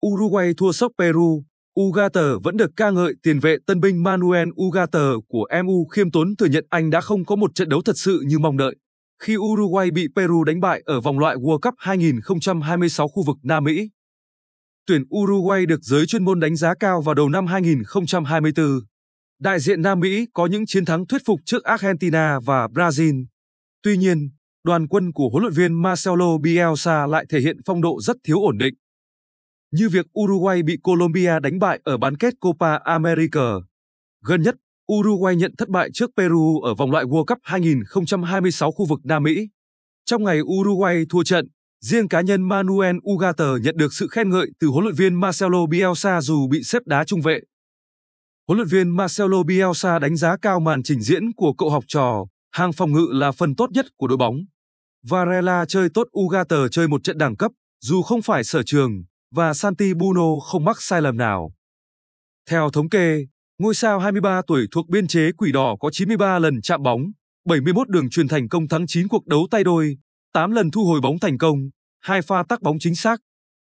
Uruguay thua sốc Peru, Ugarte vẫn được ca ngợi. Tiền vệ tân binh Manuel Ugarte của MU khiêm tốn thừa nhận anh đã không có một trận đấu thật sự như mong đợi khi Uruguay bị Peru đánh bại ở vòng loại World Cup 2026 khu vực Nam Mỹ. Tuyển Uruguay được giới chuyên môn đánh giá cao vào đầu năm 2024. Đại diện Nam Mỹ có những chiến thắng thuyết phục trước Argentina và Brazil. Tuy nhiên, đoàn quân của huấn luyện viên Marcelo Bielsa lại thể hiện phong độ rất thiếu ổn định. Như việc Uruguay bị Colombia đánh bại ở bán kết Copa America. Gần nhất, Uruguay nhận thất bại trước Peru ở vòng loại World Cup 2026 khu vực Nam Mỹ. Trong ngày Uruguay thua trận, riêng cá nhân Manuel Ugarte nhận được sự khen ngợi từ huấn luyện viên Marcelo Bielsa dù bị xếp đá trung vệ. Huấn luyện viên Marcelo Bielsa đánh giá cao màn trình diễn của cậu học trò, hàng phòng ngự là phần tốt nhất của đội bóng. Varela chơi tốt, Ugarte chơi một trận đẳng cấp, dù không phải sở trường, và Santi Bruno không mắc sai lầm nào. Theo thống kê, ngôi sao 23 tuổi thuộc biên chế Quỷ Đỏ có 93 lần chạm bóng, 71 đường chuyền thành công, thắng 9 cuộc đấu tay đôi, 8 lần thu hồi bóng thành công, 2 pha tắc bóng chính xác.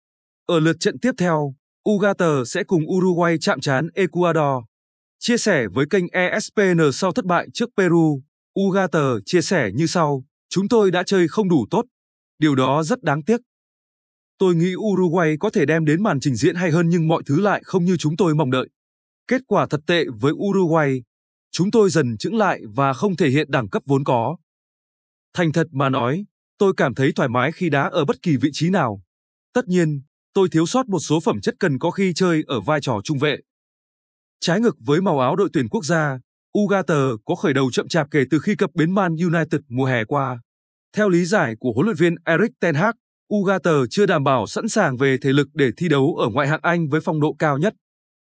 Ở lượt trận tiếp theo, Ugarte sẽ cùng Uruguay chạm trán Ecuador. Chia sẻ với kênh ESPN sau thất bại trước Peru, Ugarte chia sẻ như sau: "Chúng tôi đã chơi không đủ tốt. Điều đó rất đáng tiếc. Tôi nghĩ Uruguay có thể đem đến màn trình diễn hay hơn nhưng mọi thứ lại không như chúng tôi mong đợi. Kết quả thật tệ với Uruguay. Chúng tôi dần chững lại và không thể hiện đẳng cấp vốn có. Thành thật mà nói, tôi cảm thấy thoải mái khi đá ở bất kỳ vị trí nào. Tất nhiên, tôi thiếu sót một số phẩm chất cần có khi chơi ở vai trò trung vệ." Trái ngược với màu áo đội tuyển quốc gia, Ugarte có khởi đầu chậm chạp kể từ khi cập bến Man United mùa hè qua. Theo lý giải của huấn luyện viên Erik ten Hag, Ugarte chưa đảm bảo sẵn sàng về thể lực để thi đấu ở ngoại hạng Anh với phong độ cao nhất.